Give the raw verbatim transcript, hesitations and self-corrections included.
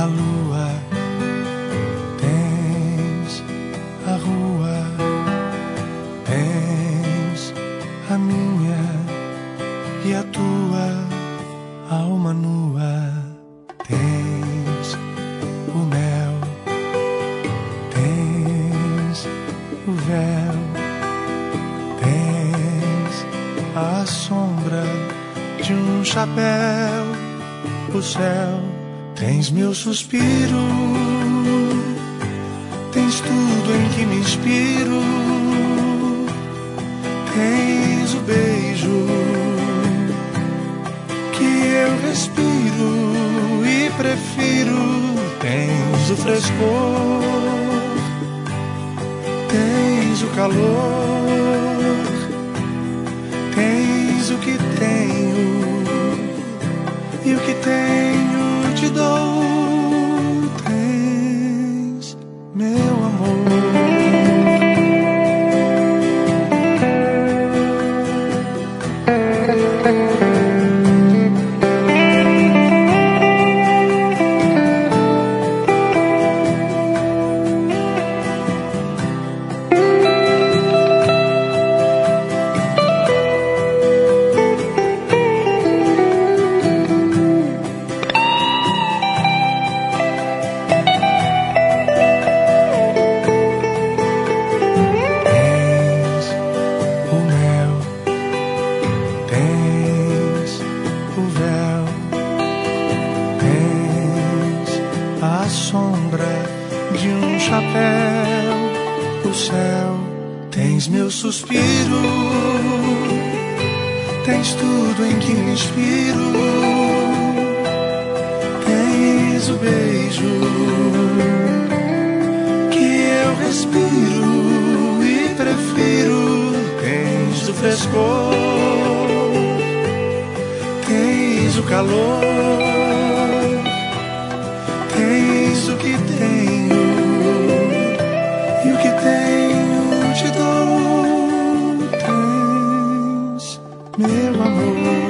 a lua, tens a rua, tens a minha e a tua alma nua, tens o mel, tens o véu, tens a sombra de um chapéu, o céu, tens meu suspiro, tens tudo em que me inspiro, tens o beijo que eu respiro e prefiro, tens o frescor, tens o calor, tens o que tenho e o que tenho te dou, tens meu amor. A sombra de um chapéu, o céu, tens meu suspiro, tens tudo em que me inspiro, tens o beijo que eu respiro e prefiro, tens o frescor, tens o calor, tens o que tenho e o que tenho te dou, tens meu amor.